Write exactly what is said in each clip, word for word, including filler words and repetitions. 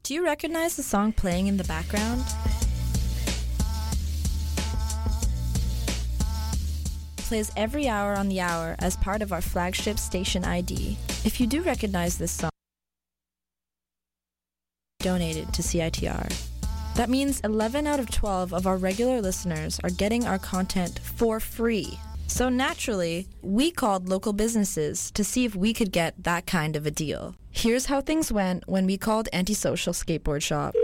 Do you recognize the song playing in the background? Plays every hour on the hour as part of our flagship station I D. If you do recognize this song, donated to C I T R. That means eleven out of twelve of our regular listeners are getting our content for free. So naturally, we called local businesses to see if we could get that kind of a deal. Here's how things went when we called Antisocial Skateboard Shop.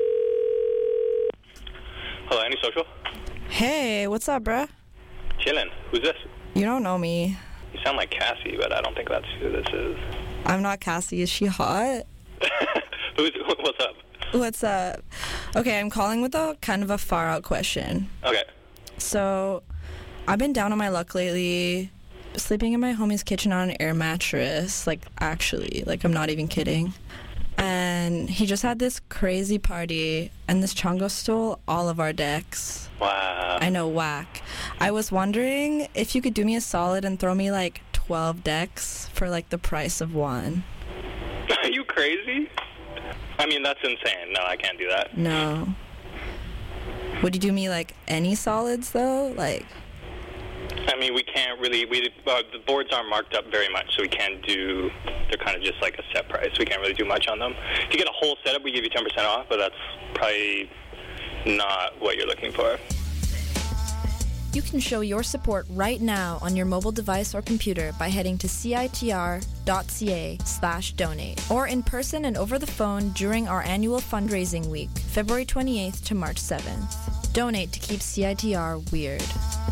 Hello, Antisocial? Hey, what's up, bruh? Chillin'. Who's this? You don't know me. You sound like Cassie, but I don't think that's who this is. I'm not Cassie. Is she hot? Who's, what's up? What's up? Okay, I'm calling with a kind of a far-out question. Okay. So, I've been down on my luck lately, sleeping in my homie's kitchen on an air mattress. Like, actually, like, I'm not even kidding. And he just had this crazy party, and this chongo stole all of our decks. Wow. I know, whack. I was wondering if you could do me a solid and throw me, like, twelve decks for, like, the price of one. Are you crazy? I mean, that's insane. No, I can't do that. No. Would you do me, like, any solids, though? Like... I mean, we can't really, we uh, the boards aren't marked up very much, so we can't do, they're kind of just like a set price. We can't really do much on them. If you get a whole setup, we give you ten percent off, but that's probably not what you're looking for. You can show your support right now on your mobile device or computer by heading to citr.ca slash donate or in person and over the phone during our annual fundraising week, February twenty-eighth to March seventh. Donate to keep C I T R weird.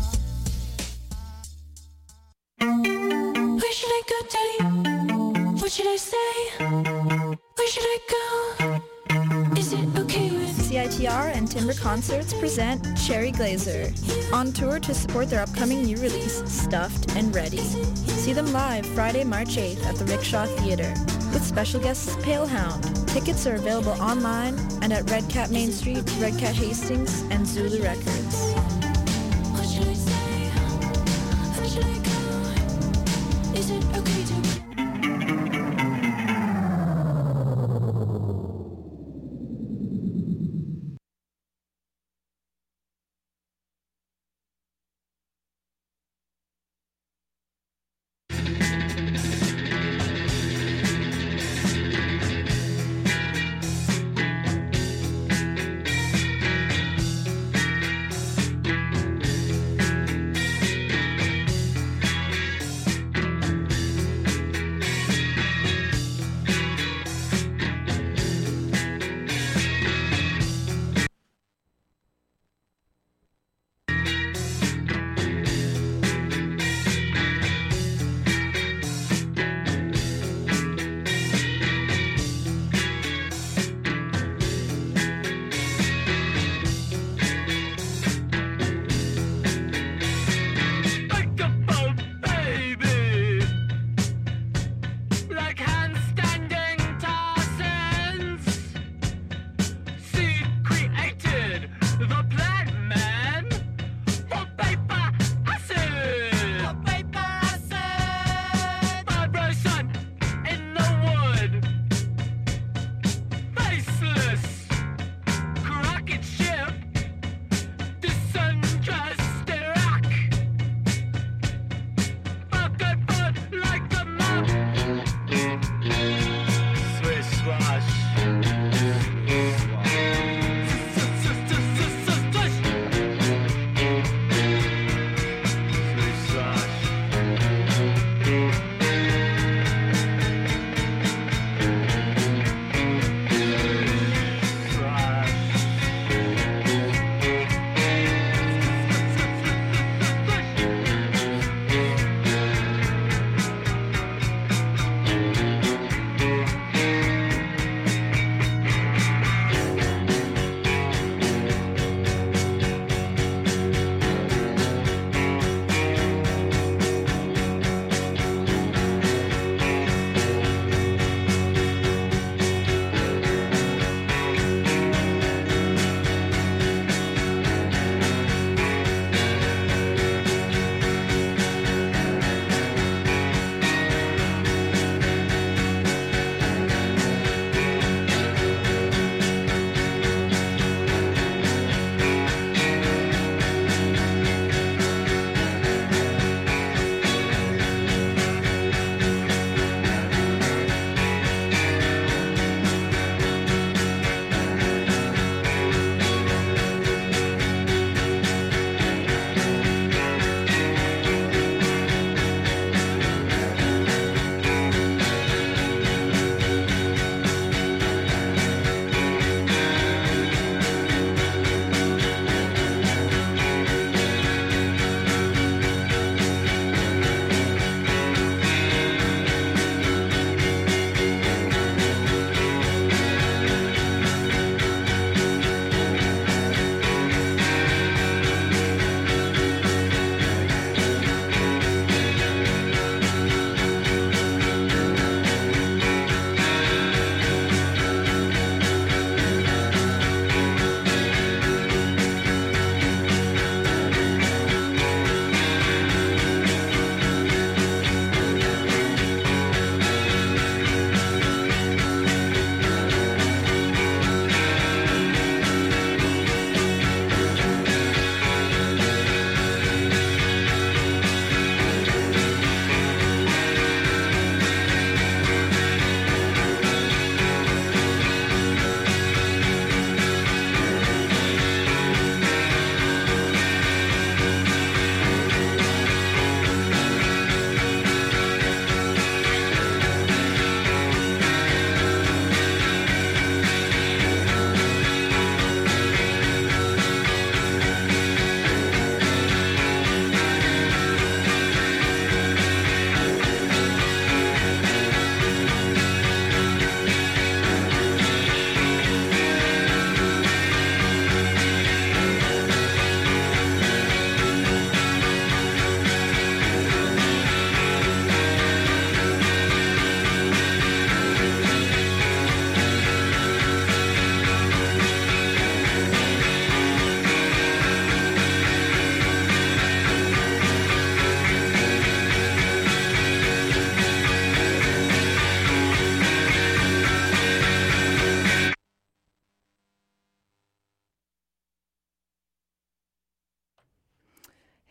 Where should I go, Daddy? What should I say? Where should I go? Is it okay with C I T R and Timber Concerts present Cherry Glazer on tour to support their upcoming new release, Stuffed and Ready. See them live Friday, March eighth at the Rickshaw Theatre with special guests Palehound. Tickets are available online and at Red Cat Main Street, Red Cat Hastings, and Zulu Records. what should I say? Where should I go? Is it okay to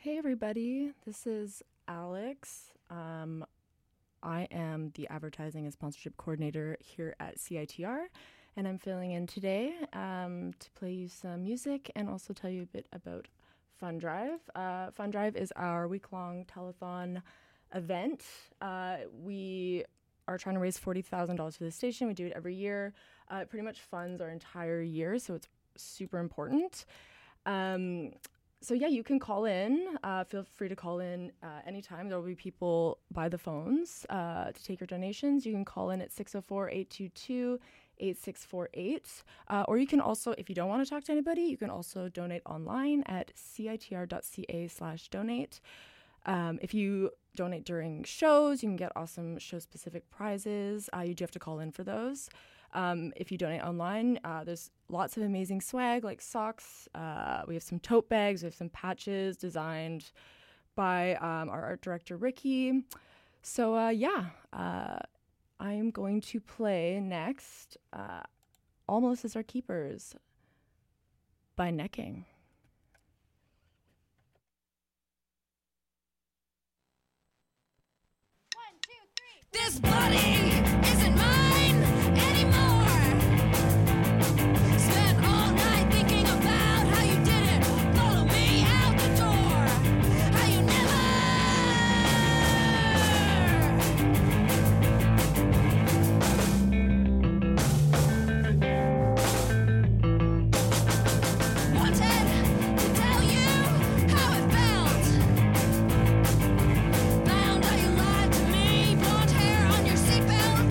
Hey everybody, this is Alex. Um, I am the Advertising and Sponsorship Coordinator here at C I T R, and I'm filling in today um, to play you some music and also tell you a bit about Fun Drive. Uh, Fun Drive is our week-long telethon event. Uh, we are trying to raise forty thousand dollars for the station. We do it every year. Uh, it pretty much funds our entire year, so it's super important. Um, So yeah, you can call in. Uh, feel free to call in uh, anytime. There will be people by the phones uh, to take your donations. You can call in at six oh four, eight two two, eight six four eight. Uh, or you can also, if you don't want to talk to anybody, you can also donate online at citr.ca slash donate. Um, if you donate during shows, you can get awesome show-specific prizes. Uh, you do have to call in for those. Um, if you donate online, uh, there's lots of amazing swag like socks. Uh, we have some tote bags. We have some patches designed by um, our art director, Ricky. So, uh, yeah, uh, I'm going to play next uh, All Melissa's Are Keepers by Necking. One, two, three. This body isn't mine anymore. Spent all night thinking about how you didn't follow me out the door. How you never wanted to tell you how it felt. Found how you lied to me, blonde hair on your seatbelt.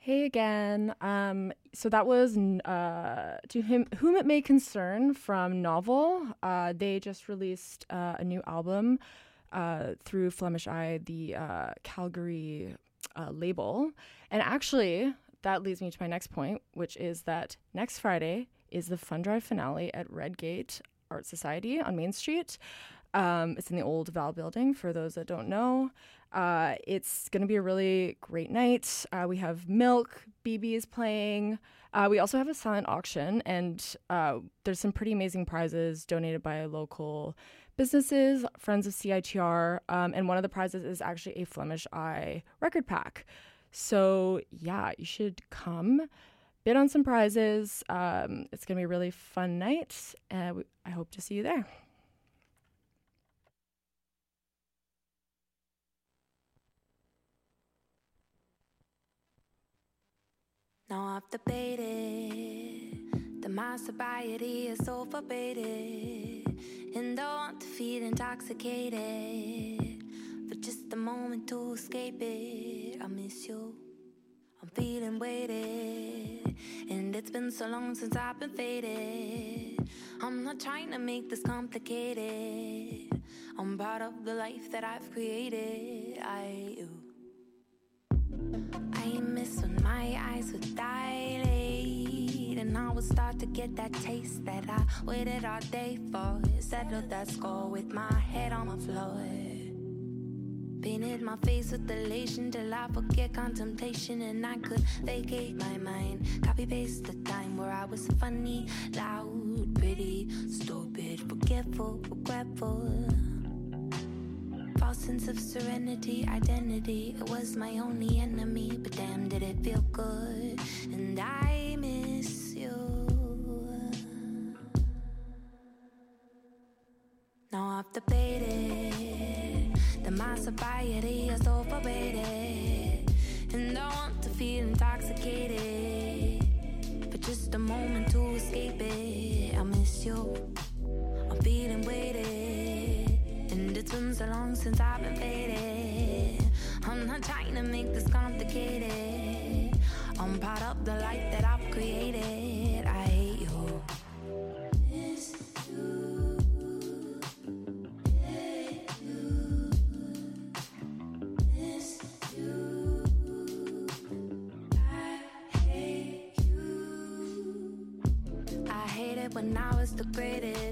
Hey again. Um, so that was uh, To Him Whom It May Concern from Novel. Uh, they just released uh, a new album uh, through Flemish Eye, the uh, Calgary uh, label. And actually, that leads me to my next point, which is that next Friday is the Fun Drive finale at Redgate Art Society on Main Street. Um, it's in the old Val building, for those that don't know. Uh, it's going to be a really great night. Uh, we have Milk, B B is playing. Uh, we also have a silent auction, and uh, there's some pretty amazing prizes donated by local businesses, friends of C I T R, um, and one of the prizes is actually a Flemish Eye record pack. So, yeah, you should come, bid on some prizes. Um, it's going to be a really fun night, and we, I hope to see you there. Now I've debated that my sobriety is overrated, and I want to feel intoxicated for just a moment to escape it. I miss you, I'm feeling weighted, and it's been so long since I've been faded. I'm not trying to make this complicated. I'm proud of the life that I've created. I you. I miss when my eyes would dilate, and I would start to get that taste that I waited all day for. Settled that score with my head on my floor. Painted my face with elation till I forget contemplation, and I could vacate my mind. Copy paste the time where I was funny, loud, pretty, stupid, forgetful, regretful. False sense of serenity, identity, it was my only enemy, but damn did it feel good, and I miss you. Now I've debated that my sobriety is overrated, and I want to feel intoxicated for just a moment to escape it. I miss you, I'm feeling weighted, and it's been so long since I've been faded. I'm not trying to make this complicated. I'm part of the life that I've created. I hate you. Miss you. Hate you. Miss you. I hate you. I hate it when I was degraded.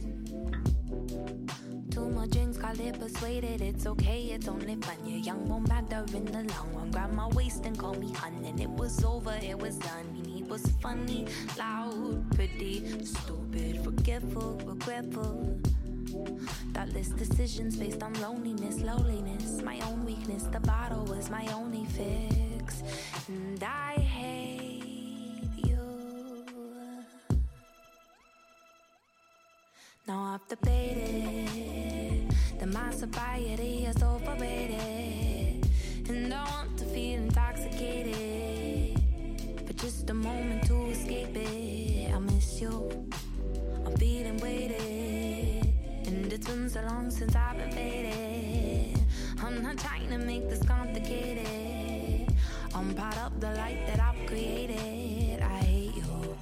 Too much drinks, got it persuaded. It's okay, it's only fun. You're young, won't matter in the long run. Grab my waist and call me hun, and it was over, it was done. He was funny, loud, pretty, stupid, forgetful, regretful. Thoughtless decisions based on loneliness, loneliness. My own weakness, the bottle was my only fix, and I hate you. Now I've debated that my sobriety is overrated, and I want to feel intoxicated for just a moment to escape it. I miss you, I'm feeling weighted, and it's been so long since I've been faded. I'm not trying to make this complicated. I'm part of the life that I've created. I hate you.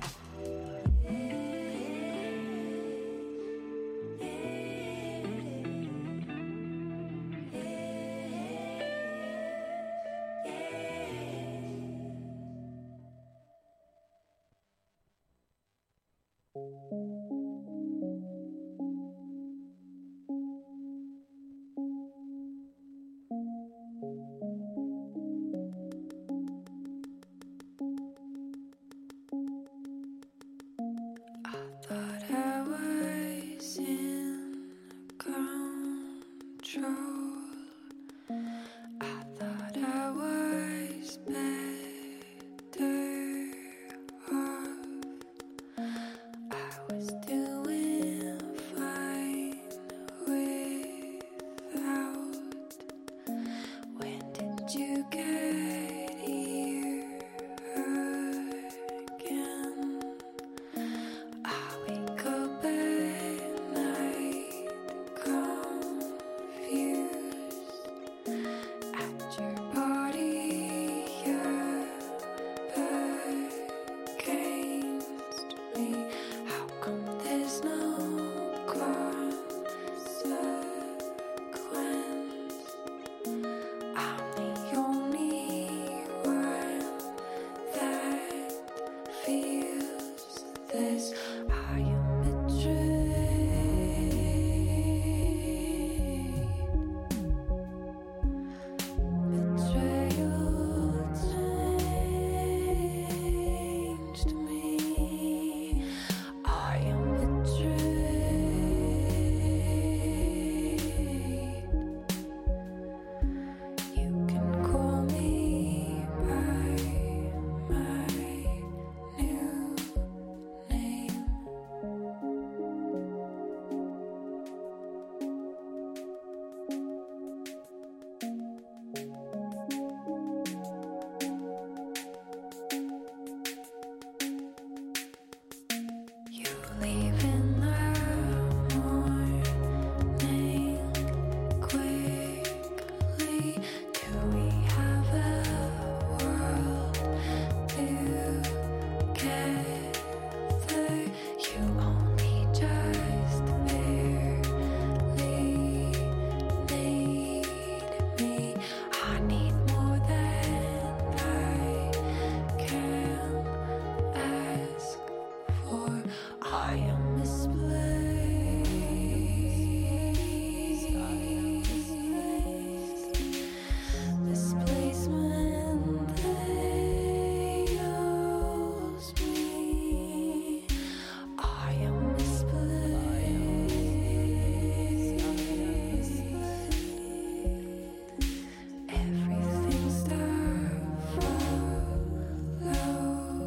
Was use this. I am betrayed. Betrayal changed me. I am betrayed. You can call me by my new name. You leave in the morning quickly. Do we have a world together? You only just barely need me. I need more than I can ask for. I am misplaced. Displacement ails me. I am misplaced. Everything starts following.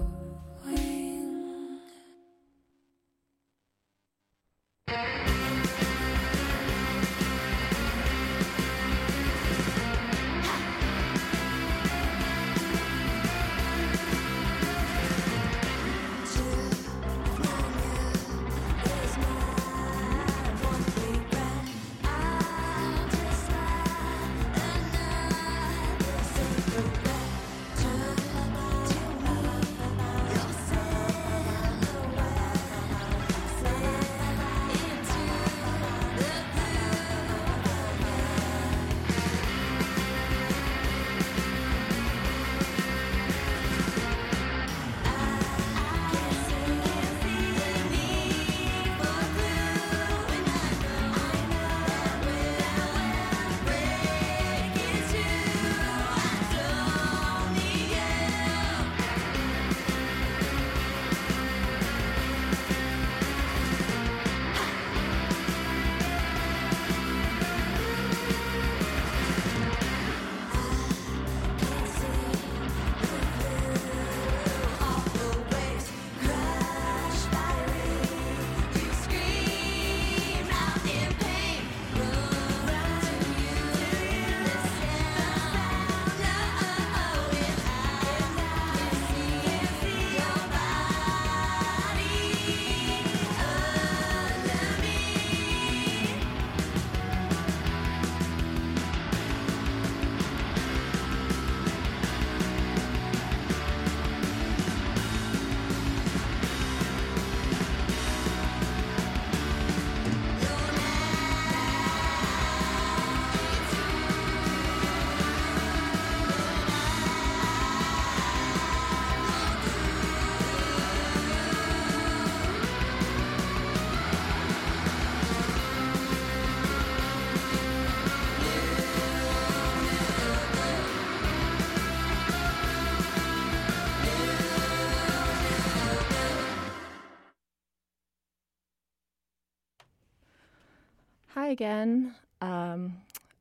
Hi again. Um,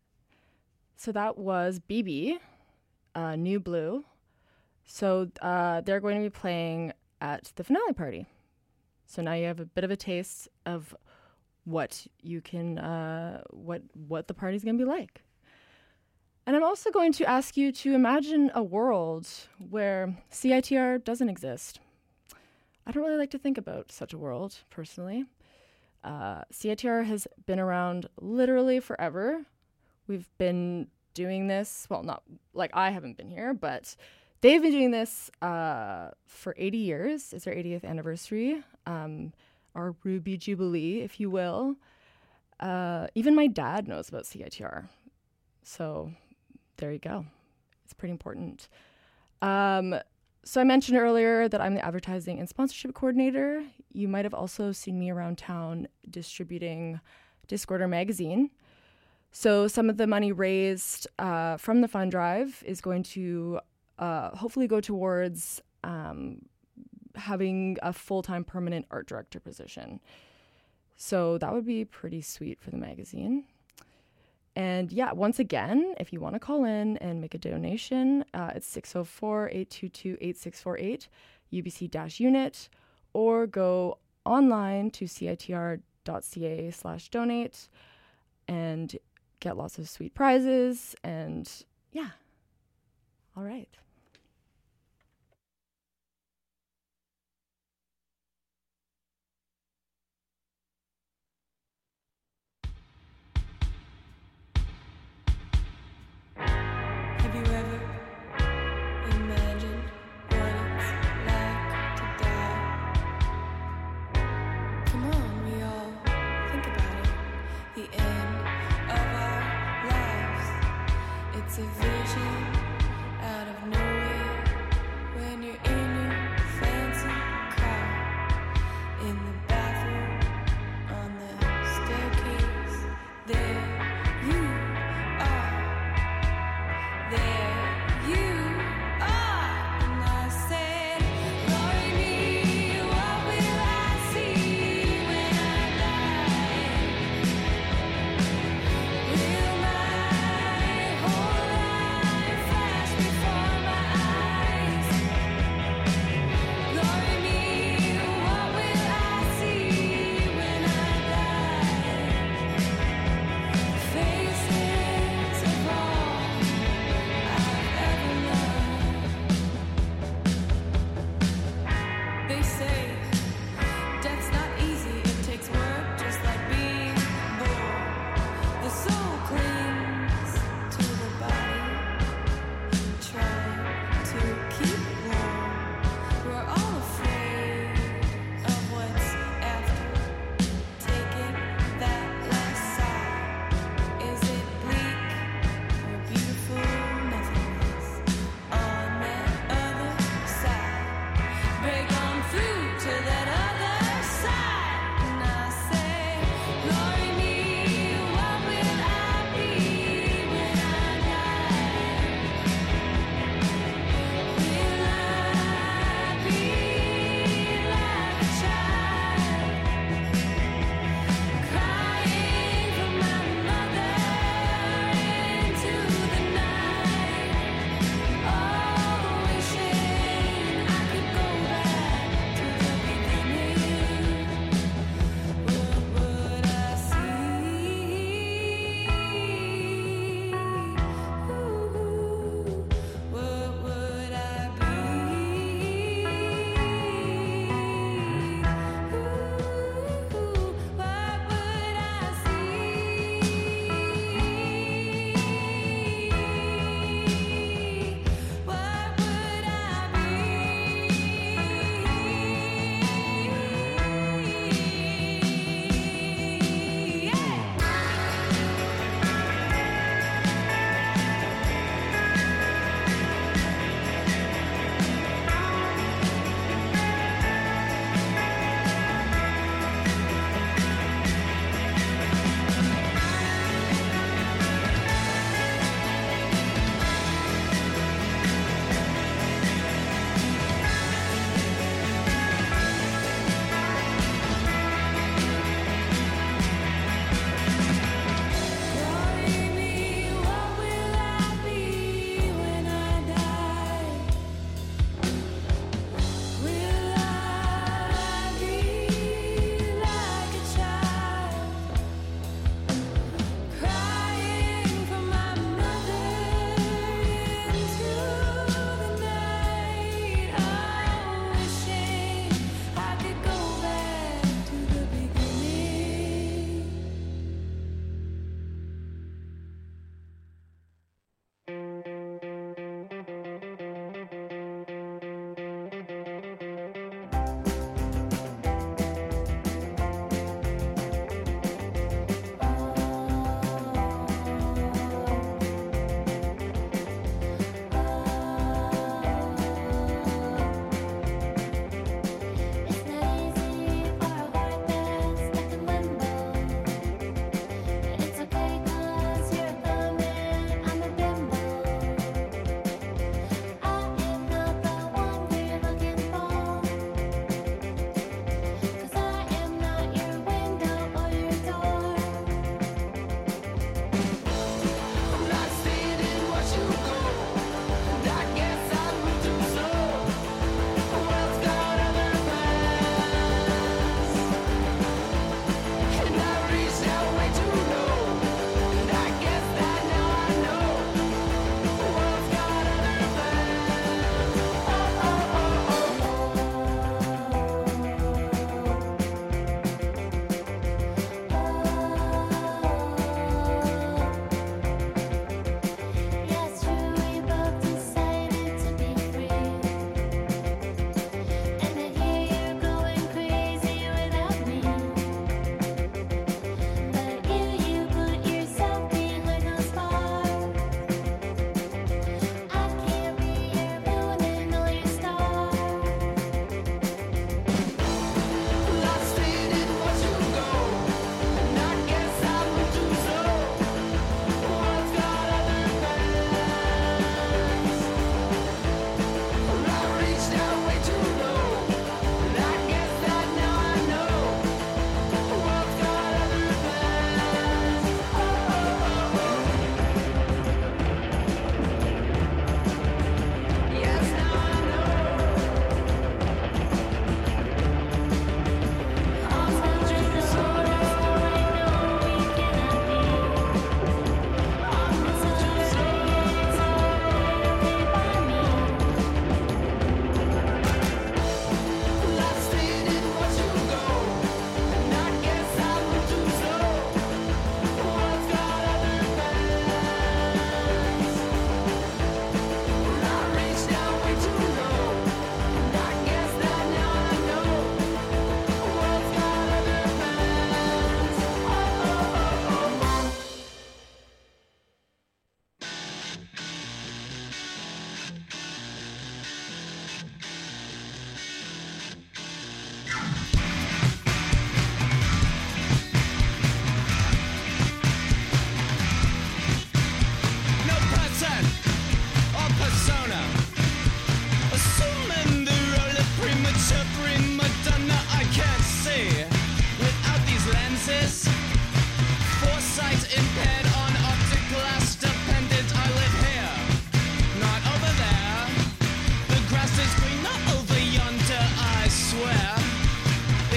so that was B B, uh, New Blue. So uh, they're going to be playing at the finale party. So now you have a bit of a taste of what you can, uh, what what the party's going to be like. And I'm also going to ask you to imagine a world where C I T R doesn't exist. I don't really like to think about such a world, personally. Uh, C I T R has been around literally forever. We've been doing this, well, not like I haven't been here, but they've been doing this uh, for eighty years. It's their eightieth anniversary, um, our Ruby Jubilee, if you will. Uh, even my dad knows about C I T R. So there you go. It's pretty important. Um, So I mentioned earlier that I'm the advertising and sponsorship coordinator. You might have also seen me around town distributing Discorder magazine. So some of the money raised uh, from the fund drive is going to uh, hopefully go towards um, having a full-time permanent art director position. So that would be pretty sweet for the magazine. And yeah, once again, if you want to call in and make a donation, uh, it's six oh four, eight two two, eight six four eight, U B C-unit, or go online to citr.ca slash donate and get lots of sweet prizes. And yeah, all right. It's a vision out of nowhere when you're in your fancy car, in the bathroom, on the staircase. There you are, there you are. And I said, glory me, what will I see when I die? Will my whole life flash before my eyes? Glory me, what will I see when I die? The faces of all I've ever loved. They say death's not easy, it takes work just like being born. The soul clings to the body, trying to keep warm. We're all afraid of what's after, taking that last sigh. Is it bleak or beautiful nothingness on that other side? Break on through to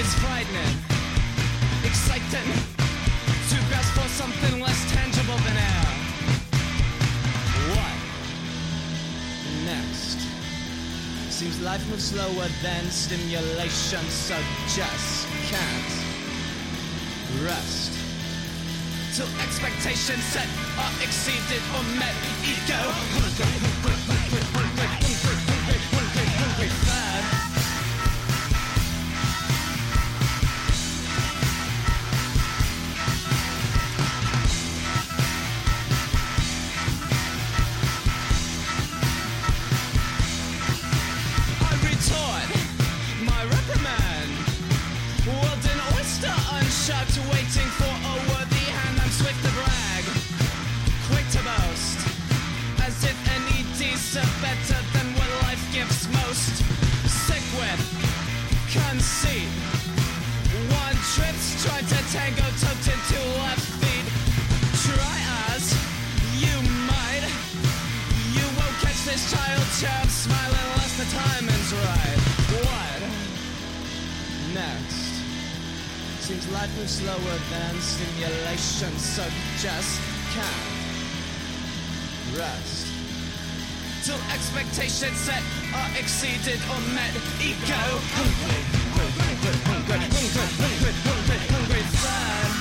It's frightening, exciting, to grasp for something less tangible than air. What next? Seems life moves slower than stimulation, so just can't rest till expectations set are exceeded or met. Ego hungry, hungry, hungry, hungry, hungry, hungry, hungry, hungry, fad. I retort my reprimand. World an oyster unsharked, waiting for a worthy hand. I'm swift to brag, quick to boast, as if any deeds are better than what life gives most. Sick with conceit, one trip's tried to tango, tucked into left feet. Try as you might, you won't catch this child chirp smile unless the timing's right. What next? Seems life moves slower than stimulation, so just can't rest till expectations set are exceeded or met. Ego hungry, hungry, hungry, hungry, hungry, hungry, hungry, hungry, sad.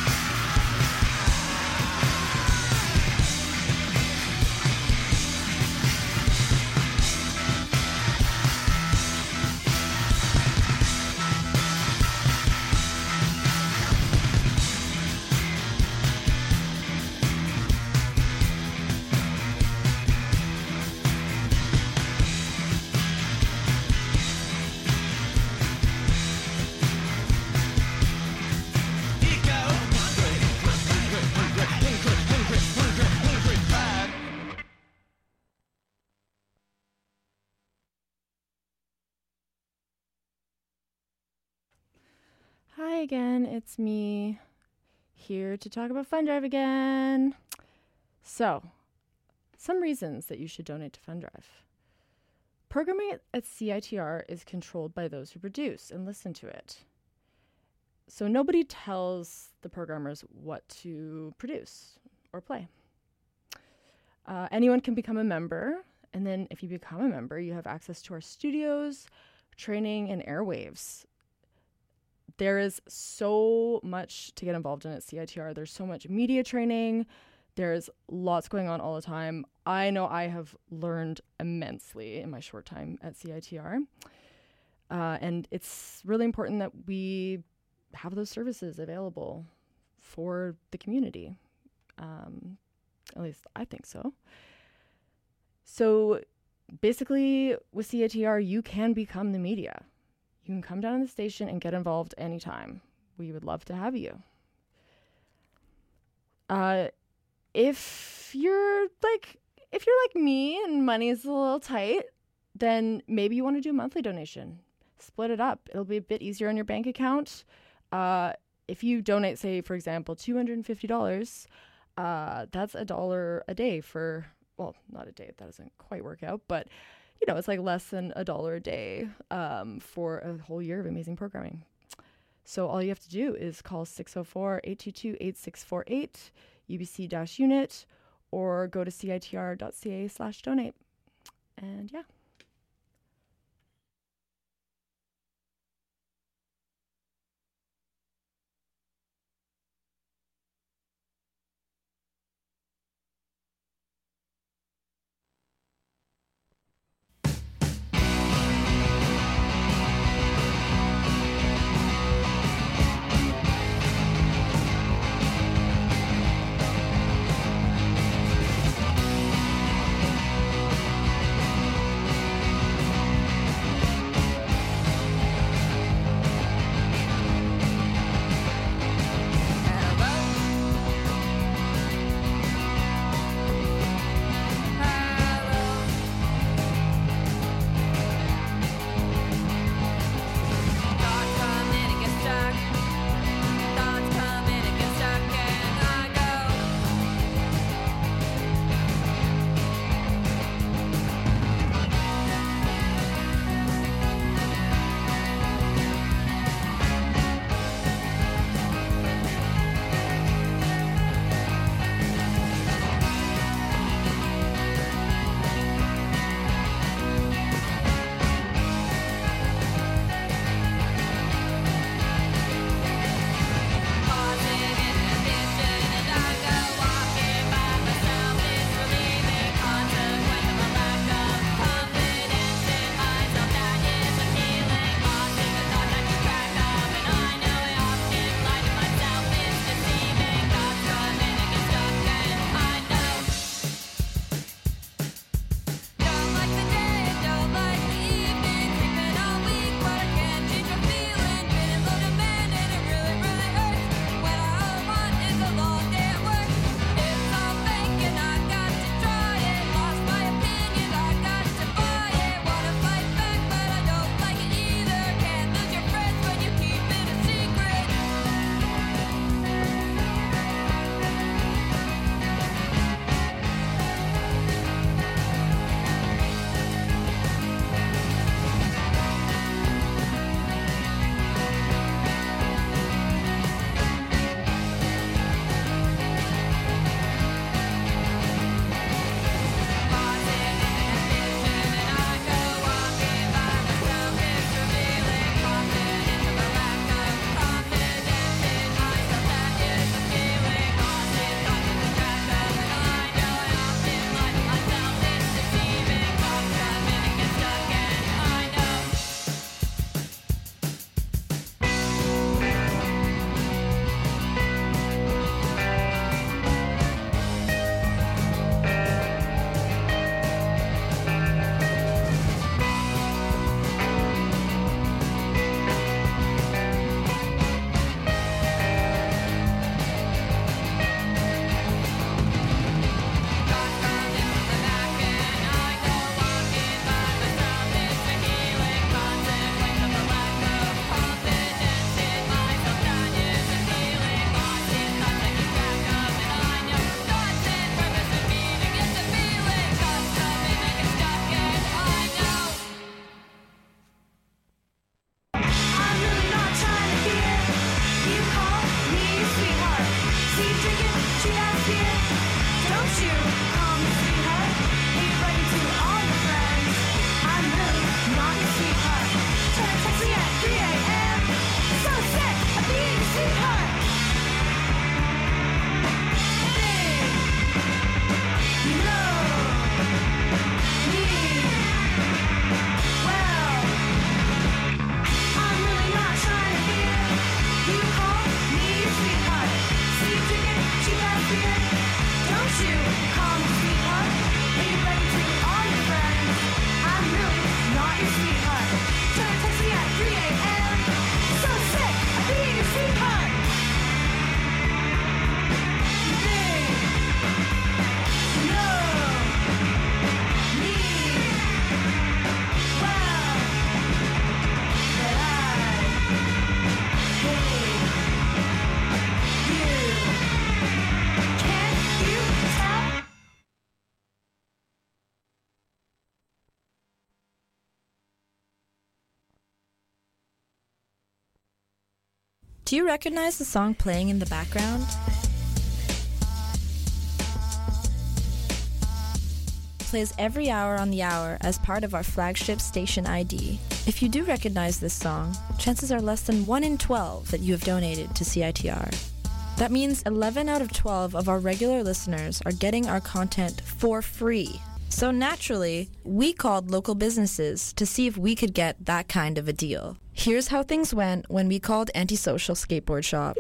Hi again, it's me here to talk about FundDrive again. So, some reasons that you should donate to FundDrive. Programming at C I T R is controlled by those who produce and listen to it. So nobody tells the programmers what to produce or play. Uh, anyone can become a member, and then if you become a member, you have access to our studios, training, and airwaves. There is so much to get involved in at C I T R. There's so much media training. There's lots going on all the time. I know I have learned immensely in my short time at C I T R. Uh, and it's really important that we have those services available for the community. Um, at least I think so. So basically with C I T R, you can become the media. You can come down to the station and get involved anytime. We would love to have you. Uh, if you're like, if you're like me and money is a little tight, then maybe you want to do a monthly donation. Split it up. It'll be a bit easier on your bank account. Uh, if you donate, say, for example, two hundred fifty dollars, uh, that's a dollar a day for, well, not a day. That doesn't quite work out, but you know, it's like less than a dollar a day um, for a whole year of amazing programming. So all you have to do is call six oh four, eight two two, eight six four eight, U B C-unit, or go to citr.ca slash donate. And yeah. Do you recognize the song playing in the background? Plays every hour on the hour as part of our flagship station I D. If you do recognize this song, chances are less than one in twelve that you have donated to C I T R. That means eleven out of twelve of our regular listeners are getting our content for free. So naturally, we called local businesses to see if we could get that kind of a deal. Here's how things went when we called Antisocial Skateboard Shop.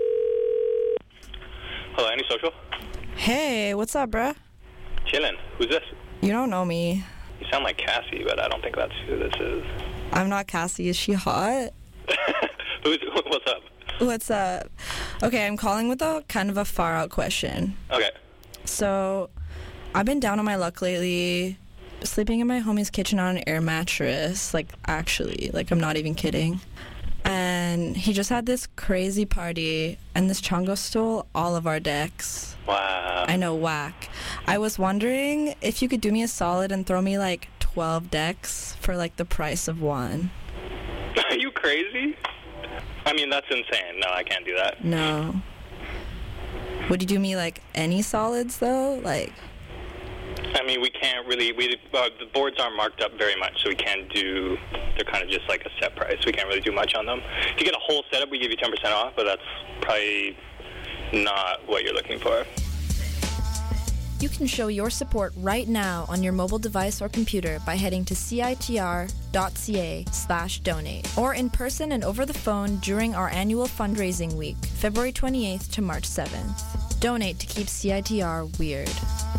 Hello, Antisocial? Hey, what's up, bruh? Chillin'. Who's this? You don't know me. You sound like Cassie, but I don't think that's who this is. I'm not Cassie. Is she hot? Who's, what's up? What's up? Okay, I'm calling with a kind of a far-out question. Okay. So, I've been down on my luck lately, sleeping in my homie's kitchen on an air mattress. Like, actually, like, I'm not even kidding. And he just had this crazy party, and this chongo stole all of our decks. Wow. I know, whack. I was wondering if you could do me a solid and throw me, like, twelve decks for, like, the price of one. Are you crazy? I mean, that's insane. No, I can't do that. No. Would you do me, like, any solids, though? Like... I mean, we can't really, we uh, the boards aren't marked up very much, so we can't do, they're kind of just like a set price. We can't really do much on them. If you get a whole setup, we give you ten percent off, but that's probably not what you're looking for. You can show your support right now on your mobile device or computer by heading to citr.ca slash donate, or in person and over the phone during our annual fundraising week, February twenty-eighth to March seventh. Donate to keep C I T R weird.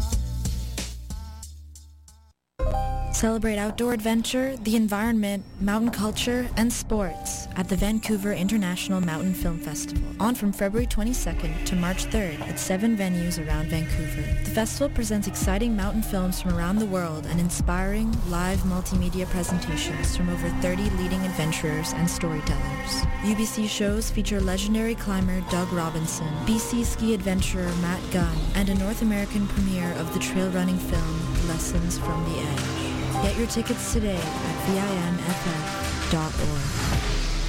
Celebrate outdoor adventure, the environment, mountain culture, and sports at the Vancouver International Mountain Film Festival, on from February twenty-second to March third at seven venues around Vancouver. The festival presents exciting mountain films from around the world and inspiring live multimedia presentations from over thirty leading adventurers and storytellers. U B C shows feature legendary climber Doug Robinson, B C ski adventurer Matt Gunn, and a North American premiere of the trail running film Lessons from the Edge. Get your tickets today at V I N F F dot org.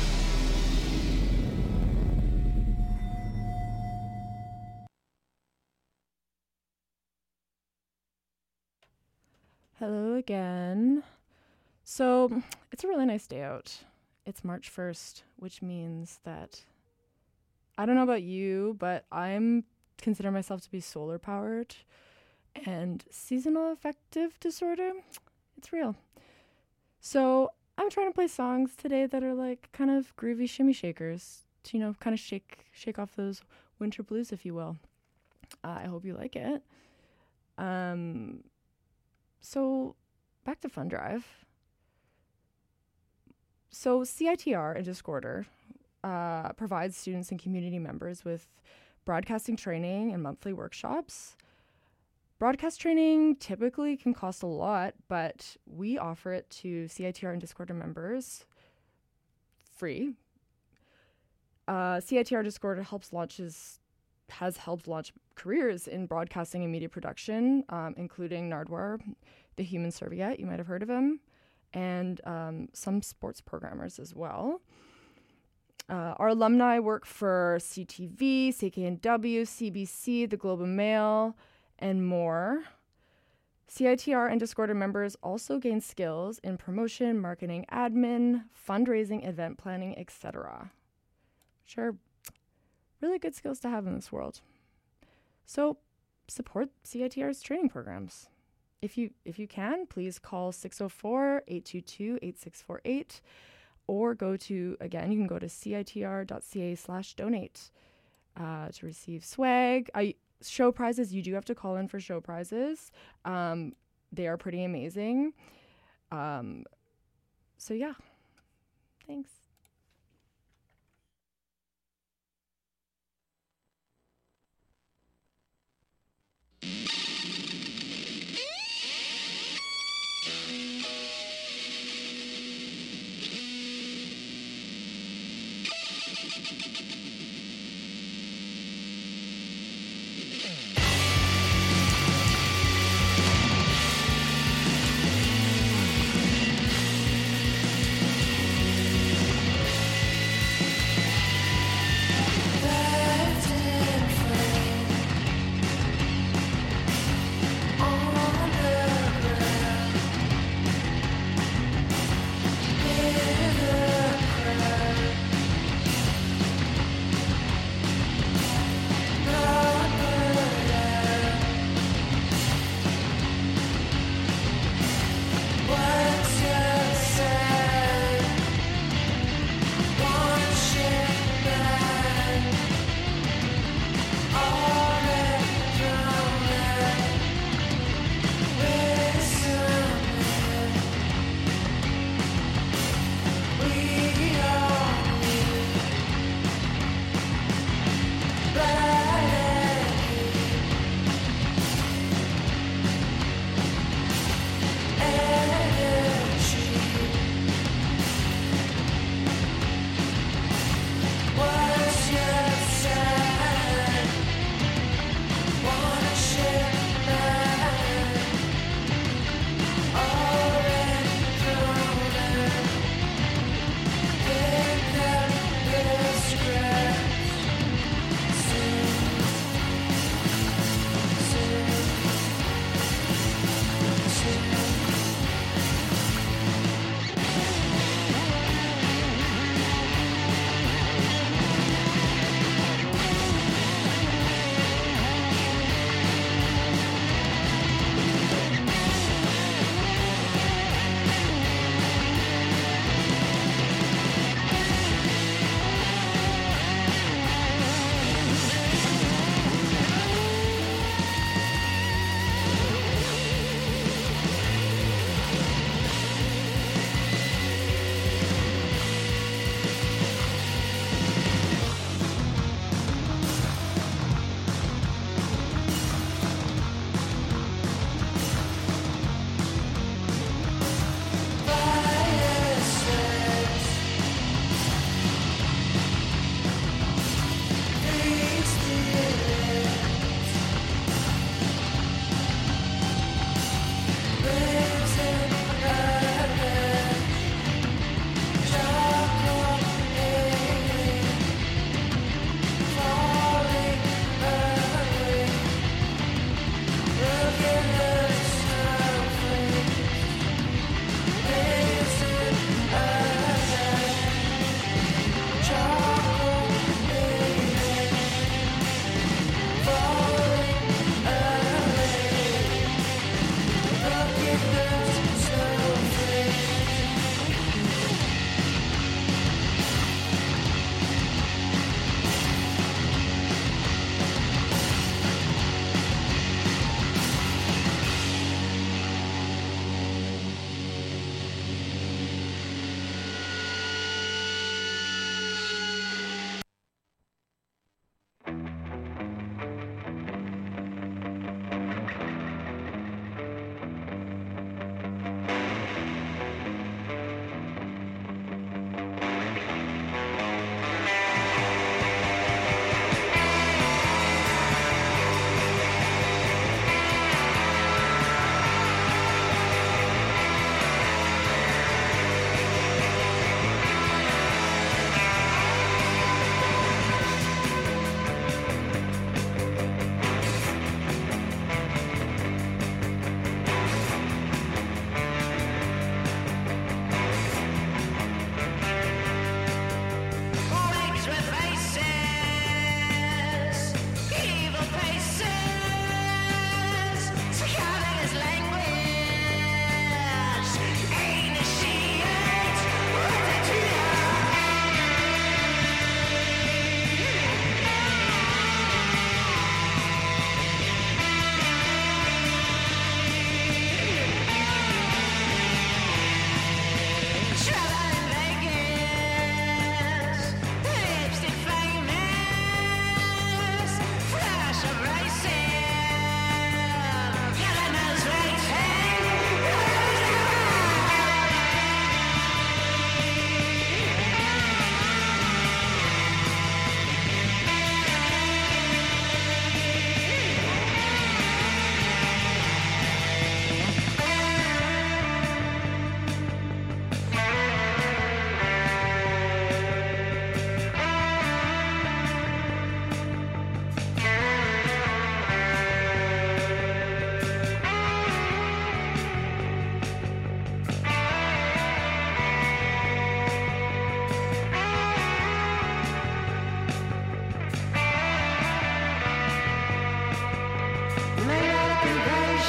Hello again. So, it's a really nice day out. It's March first, which means that, I don't know about you, but I'm consider myself to be solar powered, and seasonal affective disorder, it's real. So I'm trying to play songs today that are like kind of groovy shimmy shakers to, you know, kind of shake shake off those winter blues, if you will. Uh, I hope you like it. Um, so back to Fun Drive. So C I T R and Discorder uh, provides students and community members with broadcasting training and monthly workshops. Broadcast training typically can cost a lot, but we offer it to C I T R and Discorder members free. Uh, C I T R Discorder helps launches, has helped launch careers in broadcasting and media production, um, including Nardwar, the human serviette, you might have heard of him, and um, some sports programmers as well. Uh, our alumni work for C T V, C K N W, C B C, the Globe and Mail, and more. C I T R and Discorder members also gain skills in promotion, marketing, admin, fundraising, event planning, et cetera, which are really good skills to have in this world. So support C I T R's training programs. If you if you can, please call six oh four, eight two two, eight six four eight, or go to, again, you can go to citr.ca slash donate uh, to receive swag. I Show prizes, you do have to call in for show prizes. Um, they are pretty amazing. Um, so yeah, thanks.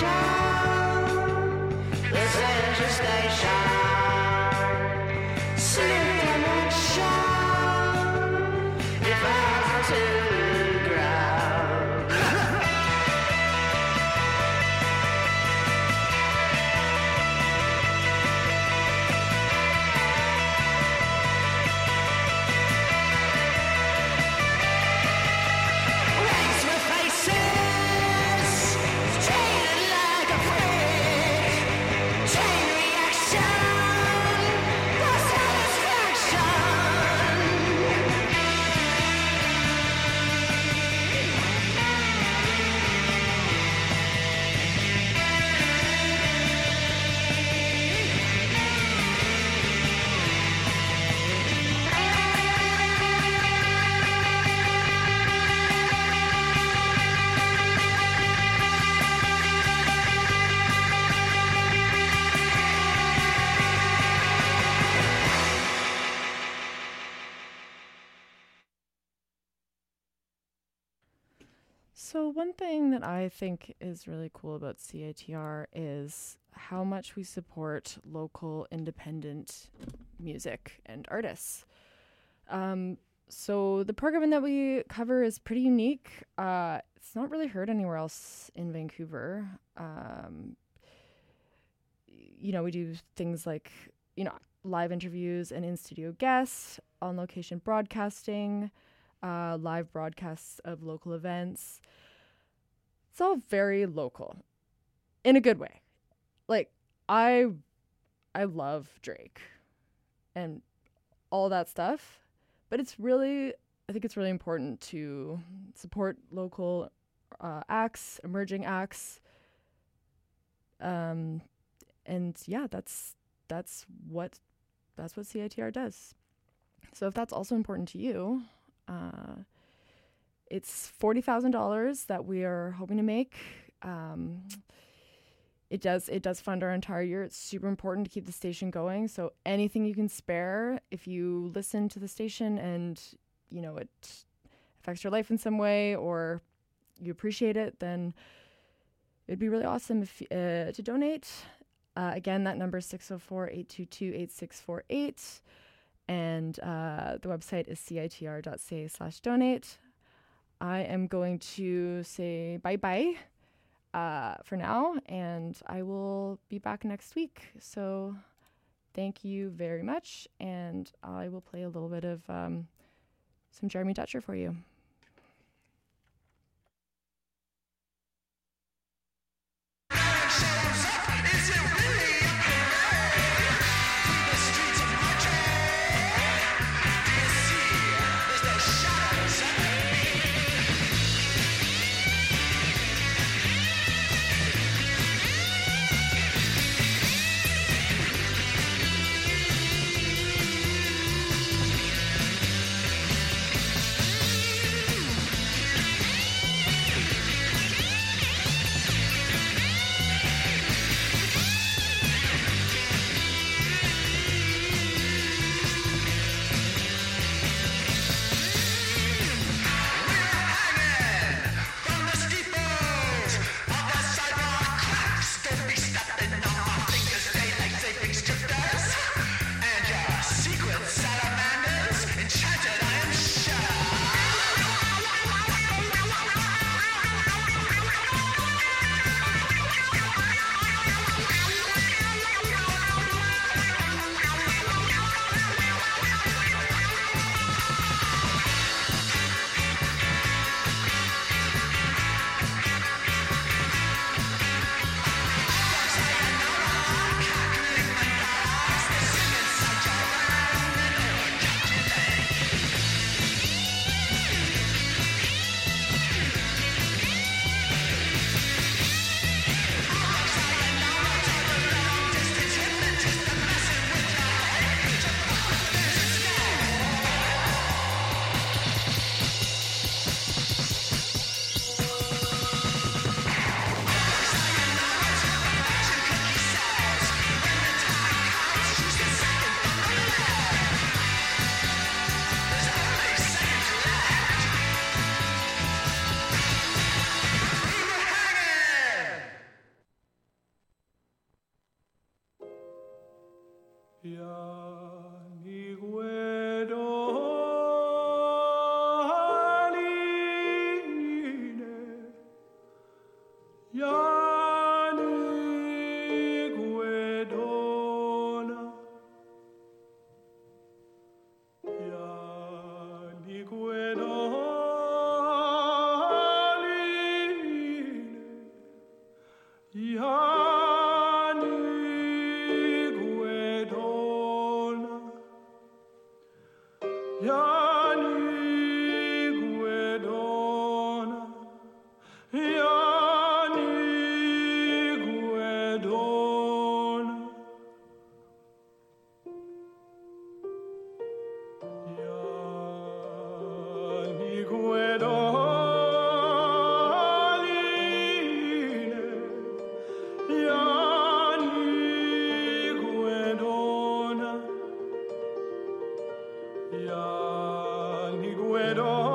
So one thing that I think is really cool about C I T R is how much we support local independent music and artists. Um, so the programming that we cover is pretty unique. Uh, it's not really heard anywhere else in Vancouver. Um, you know, we do things like, you know, live interviews and in-studio guests, on-location broadcasting, uh, live broadcasts of local events. It's all very local, in a good way. Like, I, I love Drake and all that stuff, but it's really, I think it's really important to support local uh, acts, emerging acts, um, and yeah, that's that's what that's what C I T R does. So if that's also important to you, uh, it's forty thousand dollars that we are hoping to make. Um, it does it does fund our entire year. It's super important to keep the station going. So anything you can spare, if you listen to the station and you know it affects your life in some way or you appreciate it, then it'd be really awesome if uh, to donate. Uh, again, that number is six oh four, eight two two, eight six four eight. And uh, the website is citr.ca slash donate. I am going to say bye-bye uh, for now, and I will be back next week. So thank you very much, and I will play a little bit of um, some Jeremy Dutcher for you. Thank Guido.